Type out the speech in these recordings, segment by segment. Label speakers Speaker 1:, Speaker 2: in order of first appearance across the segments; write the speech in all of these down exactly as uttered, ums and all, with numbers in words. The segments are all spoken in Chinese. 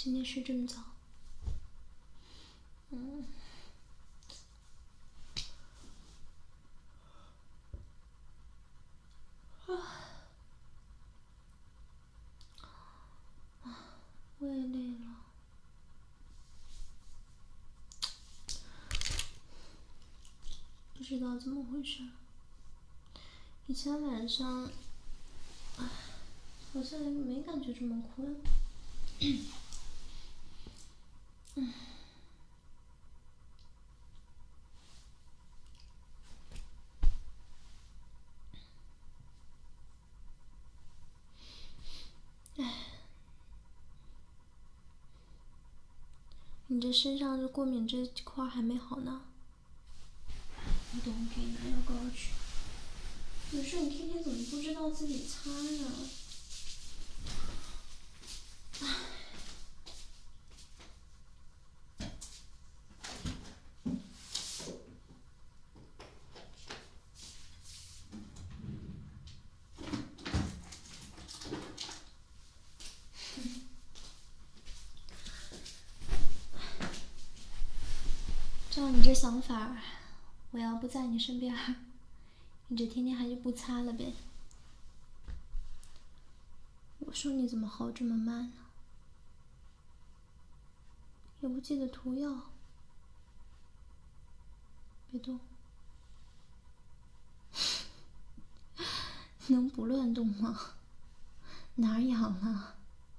Speaker 1: 今天睡这么早。嗯。啊。我也累了。不知道怎么回事。以前晚上，唉，好像没感觉这么困。嗯。唉，你这身上这过敏这块还没好呢。我等我给你拿药膏去。有事你天天怎么不知道自己擦呢？唉。照你这想法，我要不在你身边，你这天天还就不擦了呗。我说你怎么好这么慢呢？也不记得涂药。别动。能不乱动吗？哪儿痒了？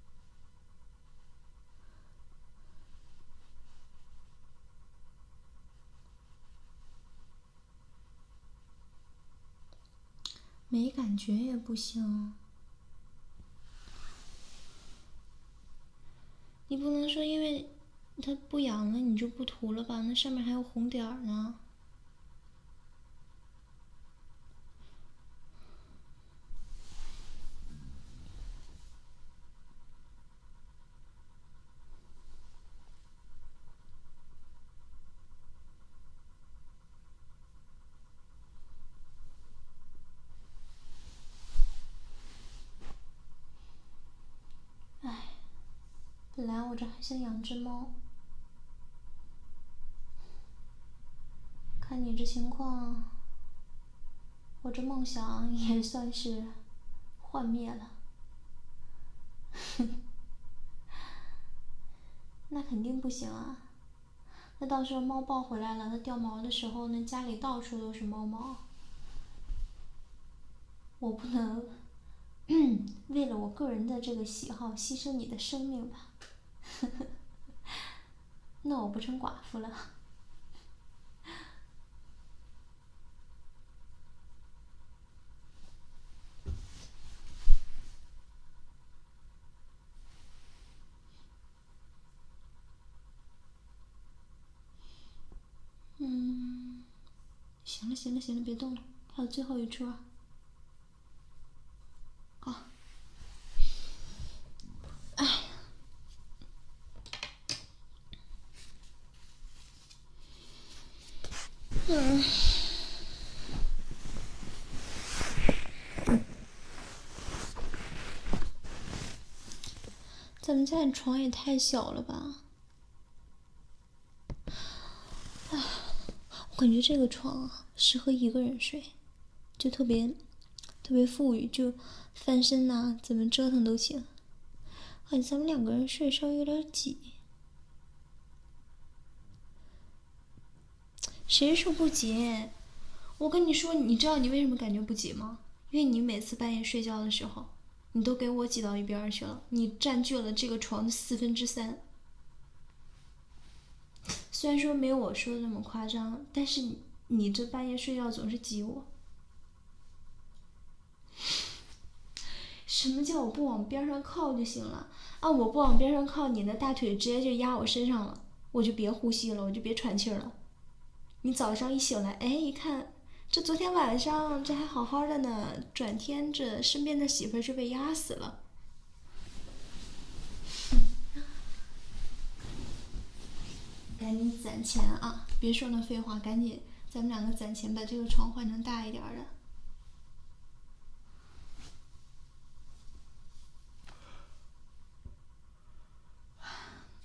Speaker 1: 没感觉也不行。你不能说因为它不痒了你就不涂了吧？那上面还有红点儿呢。唉，本来我这还想养只猫，看你这情况，我这梦想也算是幻灭了。那肯定不行啊！那到时候猫抱回来了，它掉毛的时候，那家里到处都是猫毛。我不能，为了我个人的这个喜好牺牲你的生命吧？那我不成寡妇了。嗯，行了行了行了，别动了，还有最后一出。好。哎。嗯。咱们家的床也太小了吧？唉，我感觉这个床啊，适合一个人睡，就特别特别富裕，就翻身呐、啊，怎么折腾都行。好像咱们两个人睡稍微有点挤。谁说不挤？我跟你说，你知道你为什么感觉不挤吗？因为你每次半夜睡觉的时候，你都给我挤到一边去了，你占据了这个床的四分之三。虽然说没有我说的那么夸张，但是你你这半夜睡觉总是挤我。什么叫我不往边上靠就行了啊？我不往边上靠，你的大腿直接就压我身上了，我就别呼吸了，我就别喘气了。你早上一醒来，哎，一看，这昨天晚上这还好好的呢，转天这身边的媳妇儿就被压死了。赶紧攒钱啊！别说那废话，赶紧，咱们两个攒钱把这个床换成大一点的。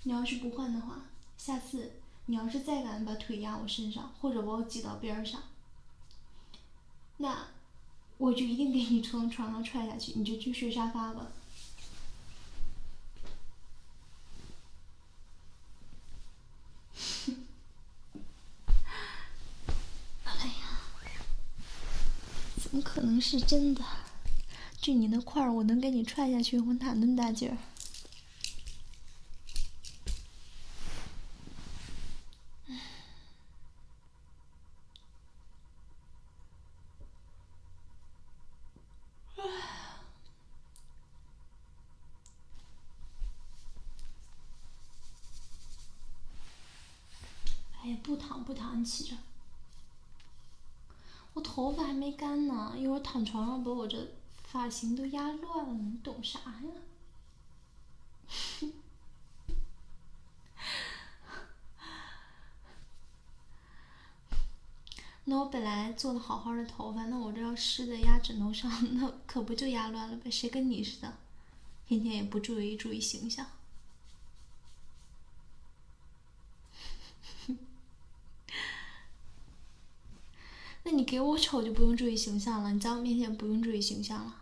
Speaker 1: 你要是不换的话，下次你要是再敢把腿压我身上，或者把我挤到边上，那我就一定给你从床上踹下去，你就去睡沙发吧。哎呀，怎么可能是真的？就你那块儿，我能给你踹下去，我哪那么大劲儿？哎呀，不躺不躺，你起着。我头发还没干呢，一会儿躺床上把我这发型都压乱了，你懂啥呀？那我本来做的好好的头发，那我这要湿的压枕头上，那可不就压乱了呗？谁跟你似的，天天也不注意注意形象。那你给我丑就不用注意形象了，你在我面前不用注意形象了。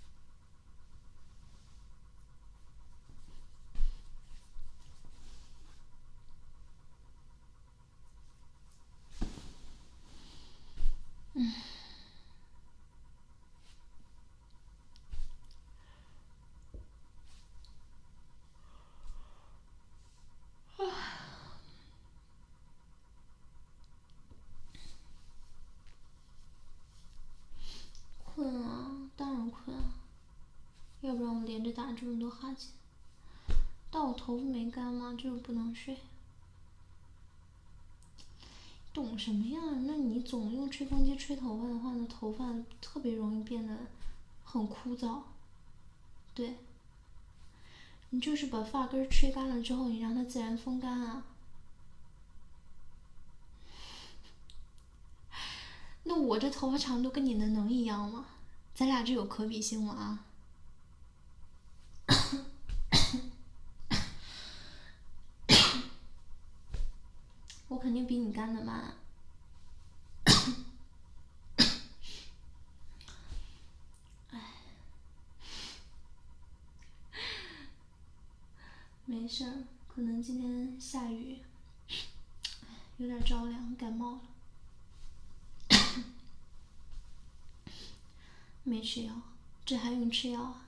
Speaker 1: 嗯。困啊，当然困啊，要不然我连着打这么多哈欠。但我头发没干嘛，就是不能睡。懂什么呀？那你总用吹风机吹头发的话，那头发特别容易变得很枯燥。对，你就是把发根吹干了之后，你让它自然风干啊。那我这头发长度跟你的能一样吗？咱俩这有可比性吗？啊？我肯定比你干的慢。哎，没事儿，可能今天下雨，有点着凉，感冒了。没吃药，这还用吃药啊？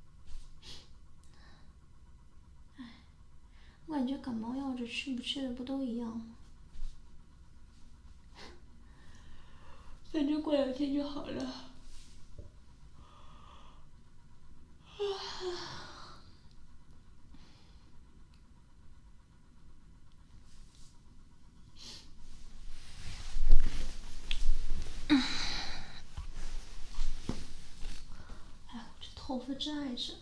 Speaker 1: 哎，我感觉感冒药这吃不吃的不都一样吗？反正过两天就好了。哎，我这头发真碍事。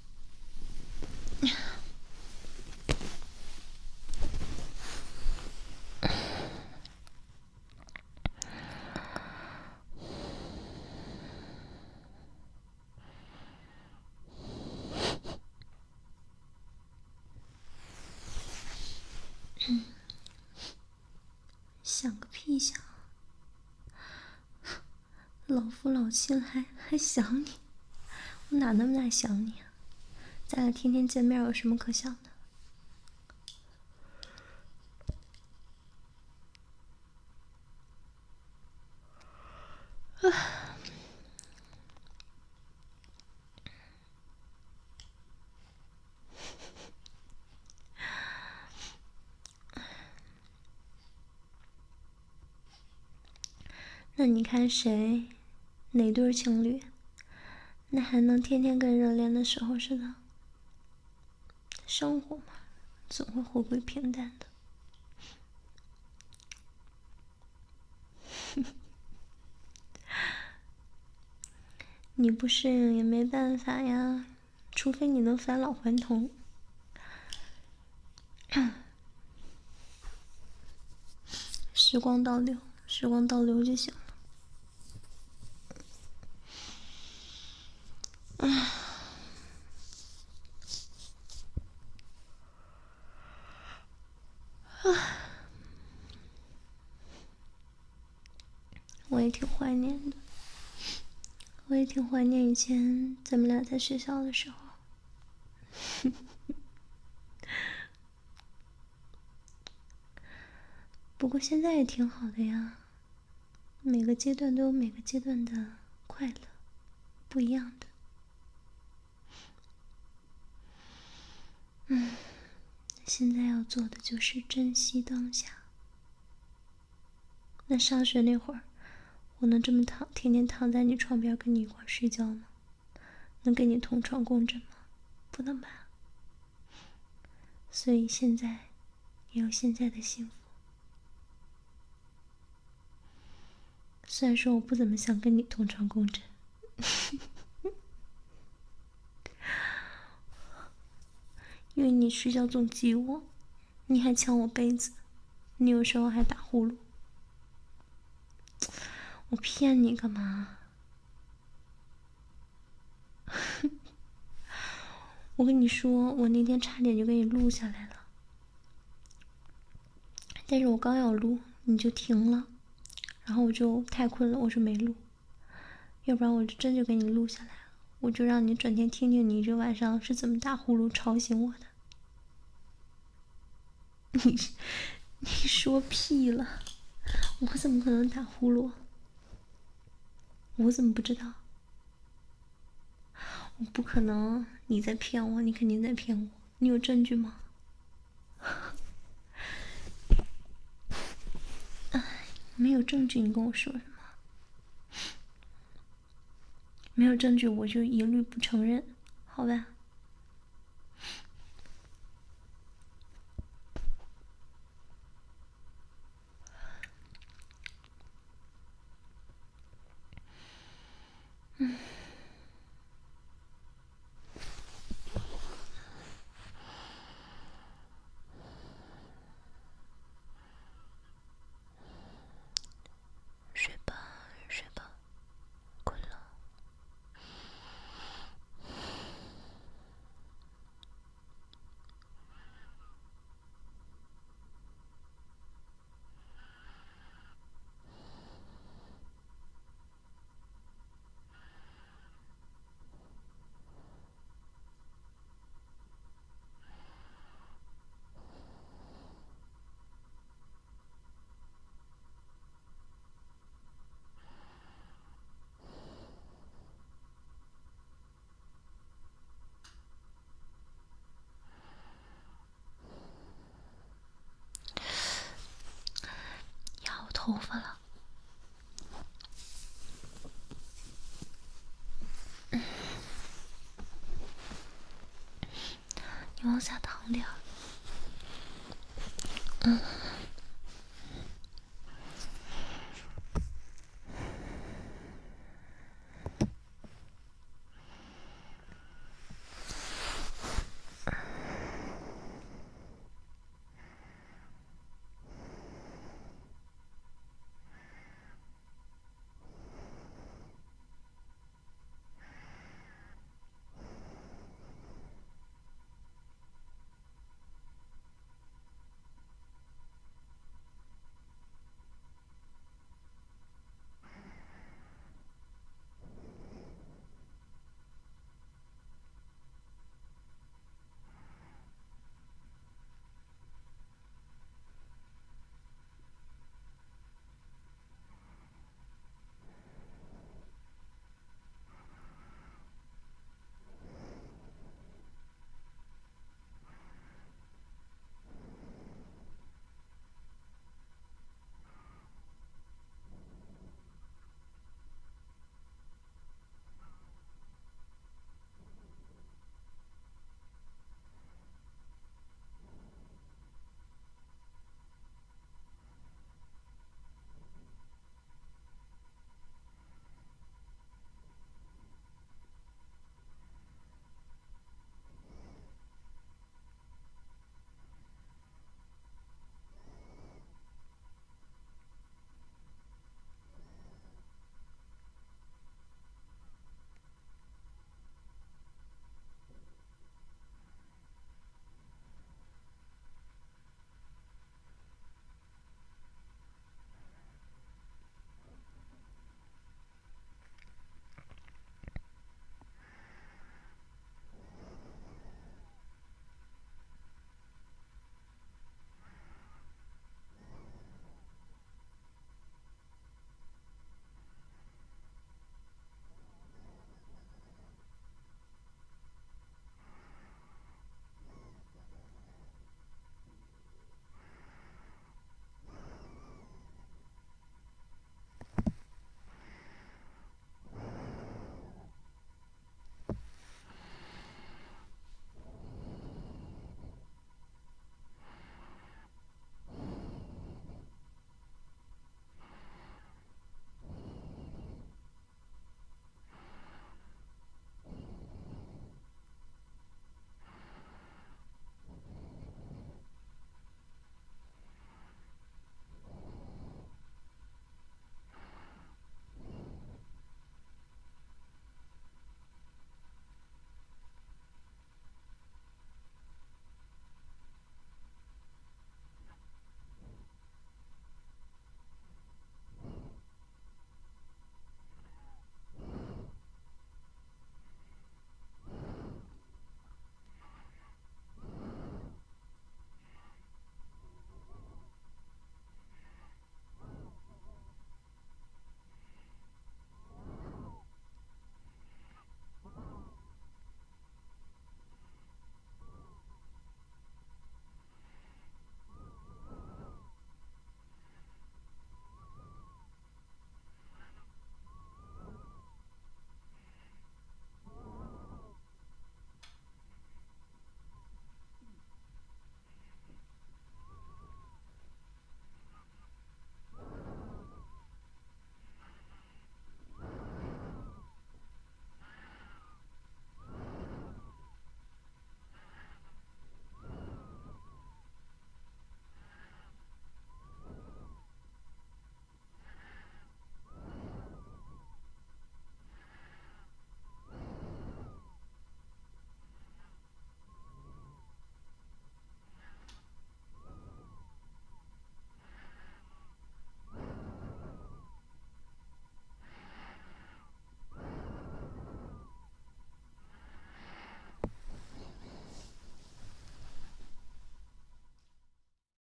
Speaker 1: 想个屁想！老夫老妻了还还想你，我哪那么大想你啊？咱俩天天见面有什么可想的？啊！那你看谁，哪对情侣，那还能天天跟热恋的时候似的？生活嘛，总会回归平淡的。你不适应也没办法呀，除非你能返老还童。时光倒流，时光倒流就行了。唉。 我也挺怀念的，我也挺怀念以前咱们俩在学校的时候。不过现在也挺好的呀，每个阶段都有每个阶段的快乐，不一样的。嗯，现在要做的就是珍惜当下。那上学那会儿，我能这么躺，天天躺在你床边跟你一块睡觉吗？能跟你同床共枕吗？不能吧。所以现在也有现在的幸福。虽然说我不怎么想跟你同床共枕，因为你睡觉总挤我，你还抢我被子，你有时候还打呼噜。我骗你干嘛？我跟你说，我那天差点就给你录下来了，但是我刚要录你就停了，然后我就太困了，我就没录，要不然我就真就给你录下来了，我就让你整天听听你这晚上是怎么打呼噜吵醒我的。你你说屁了，我怎么可能打呼噜？我怎么不知道？我不可能，你在骗我，你肯定在骗我，你有证据吗？哎，没有证据，你跟我说什么？没有证据，我就一律不承认，好吧？嗯。睡吧，睡吧，困了。压我头发了。你往下躺点儿。